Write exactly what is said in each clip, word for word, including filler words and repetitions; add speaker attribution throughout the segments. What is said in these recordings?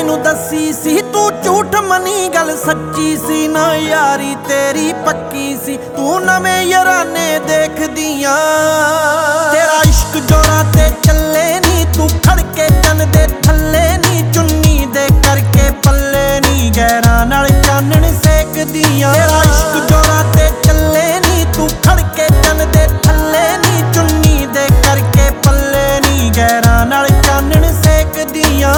Speaker 1: मैनू दसी सी तू झूठ मनी गल सच्ची सी ना यारी तेरी पक्की सी तू नवें याराने देख दियां तेरा इश्क जोरां ते चले नी तू खड़के तन दे थल्ले नी चुन्नी दे करके पल्ले नी गैरां नाल चानण सेक दियां तेरा इश्क जोरां ते चले नी तू खड़के तन दे थल्ले नी चुन्नी दे करके पल्ले नी गैरां नाल चानण सेक दियां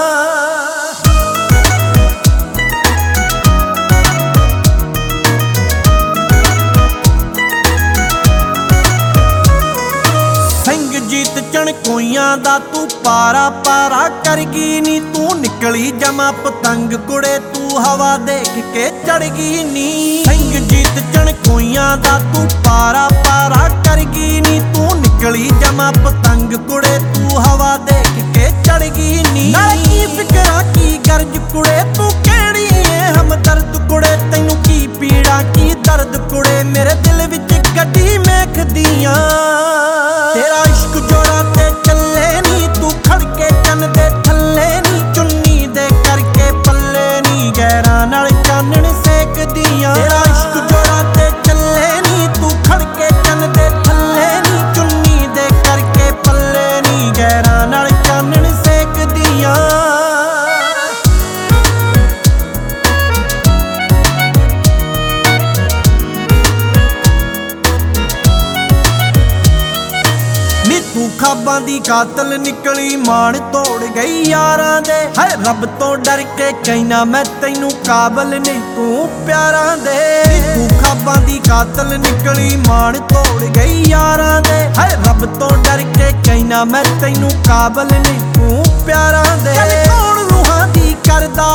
Speaker 1: जीत चणकोइयां दा तू पारा पारा कर गई नी तू निकली जमा पतंग कुड़े तू हवा देख के चढ़ गई नी संग जीत चणकोइयां दा तू पारा पारा कर गई नी तू निकली जमा पतंग कुड़े तू हवा देख के चढ़ गई नी की फिकरा की गर्ज कुड़े तू केड़ी है हमदर्द कुड़े तैनू की पीड़ा की दर्द कुड़े मेरे दिल विच गड्डी मेख दियां तेरा इश्क जोरां ते चले नी तू खड़के तन दे थल्ले नी चुन्नी दे करके पल्ले नी गैरां नाल चानण सेक दियां तेरा इश्क जोरां ते चले नी तू खड़के तन दे थल्ले नी चुन्नी दे करके पल्ले नी गैरां नाल चानण सेक दियां तू खाबां दी कातल निकली मान तोड़ गई यारां दे हाय रब तो डर के कहना मैं तैनू काबल नहीं तू प्यारां दे तू खाबां दी कातल निकली मान तोड़ गई यारां दे हाय रब तो डर के कहना मैं तैनू काबल नहीं तू प्यारां दे कौन रूहां दी करदा